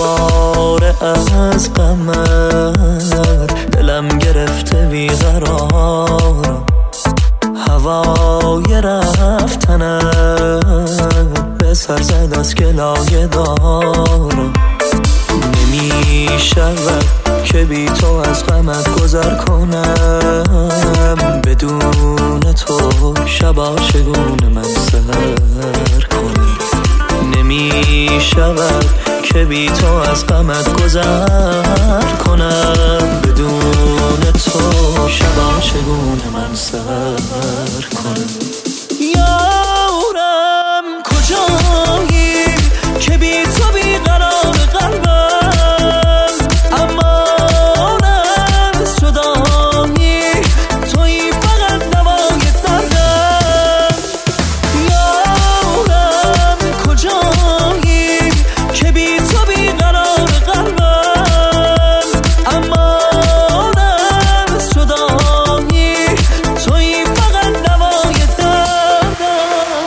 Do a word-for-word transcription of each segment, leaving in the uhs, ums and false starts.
دوباره از غمت دلم گرفته بیقرارم، هوای رفتنت به سر زد از گلایه دارم. نمی شود که بی تو از غمت گذر کنم، بدون تو شبا چگونه من سحر کنم. نمی شود که بی تو از غمت گذر کنم، بدون تو شبا چگونه من سحر کنم. یارم کجایی که بی تو بیقرار قلبم، امانت شدایی تویی فقط نوای دردم. یارم کجایی که بی تو بیقرار قلبم، امانت شدایی تویی فقط نوای دردم.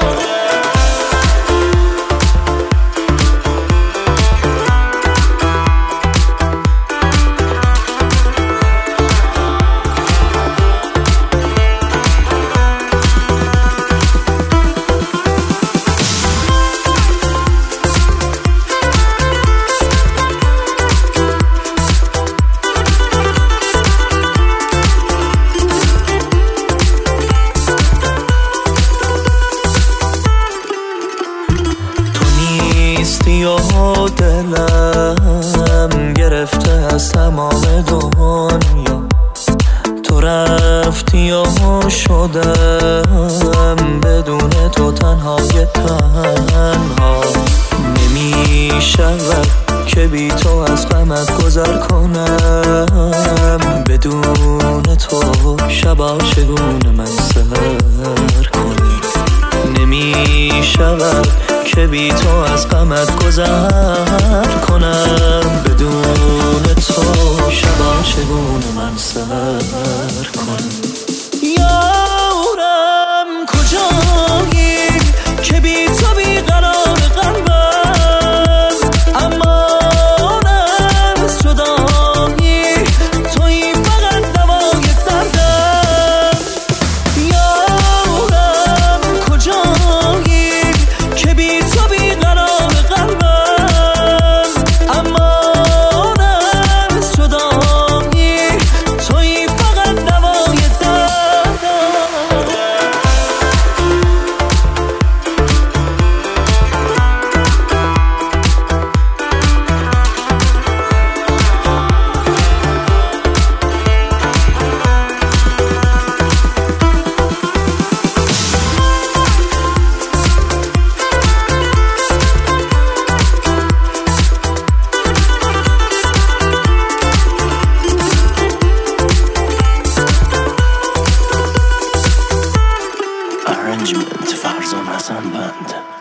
و دلم گرفته از تمام دنیا، تو رفتی و شدم بدون تو تنهای تنها. نمی شود که بی تو از غمت گذر کنم، بدون تو شبا چگونه من سحر کنم. نمی شود که بی تو از غمت گذر کنم، بدون تو شبا چگونه من سحر کنم. یارم کجایی که بی تو بیقرار قلبم، امانت شدایی تویی فقط نوای دردم. یارم کجایی که بی تو بیقرار قلبم، امانت شدایی تویی فقط نوای دردم. Arrangement فرزان حسن بند.